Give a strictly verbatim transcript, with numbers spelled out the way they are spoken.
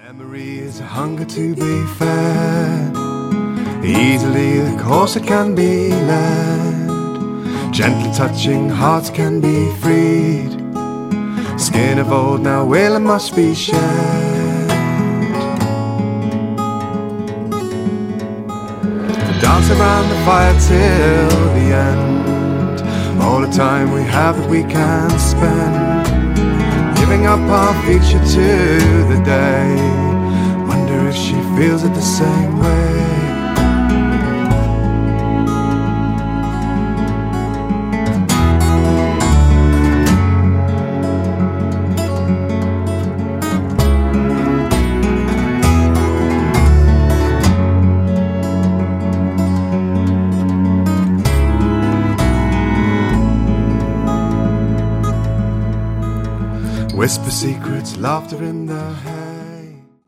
Memory is a hunger to be fed. Easily the course it can be led. Gently touching hearts can be freed. Skin of old now will and must be shed. Dance around the fire till the end. All the time we have that we can spend. Giving up our future to the day. Wonder if she feels it the same way. Whisper secrets, laughter in the head.